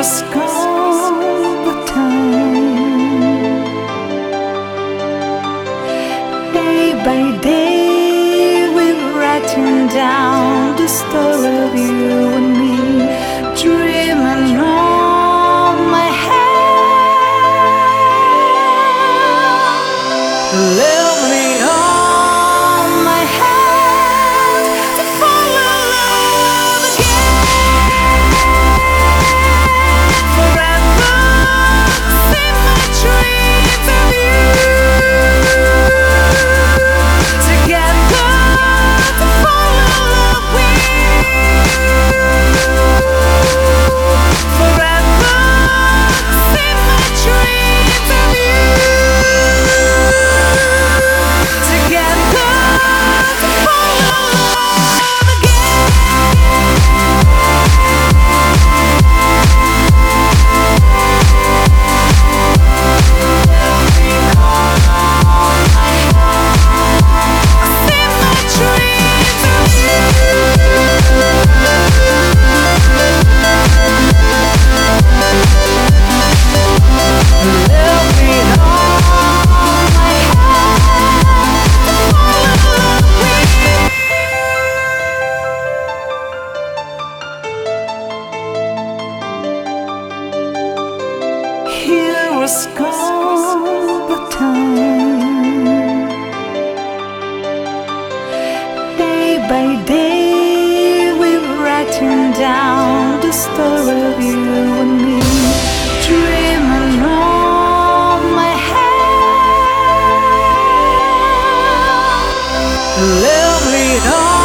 Heroes all the time. Day by day we're writing down the story of you and me, dreaming on my head. Live me on my head to fall in love again. Forever see my dreams of you. Together to fall in love with you. Forever see my dreams of you. Together to fall in love again. See my dreams of you. Love me on my head to fall in love with you. Heroes all the time. Day by day we're writing down the story of you and me, dreaming on my head. Live me on